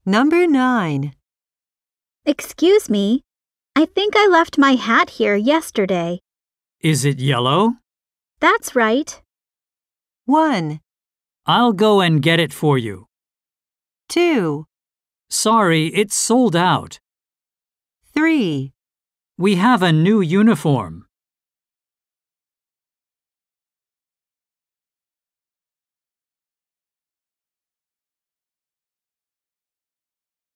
Number 9. Excuse me, I think I left my hat here yesterday. Is it yellow? That's right. 1, I'll go and get it for you. 2, Sorry, it's sold out. 3. We have a new uniform.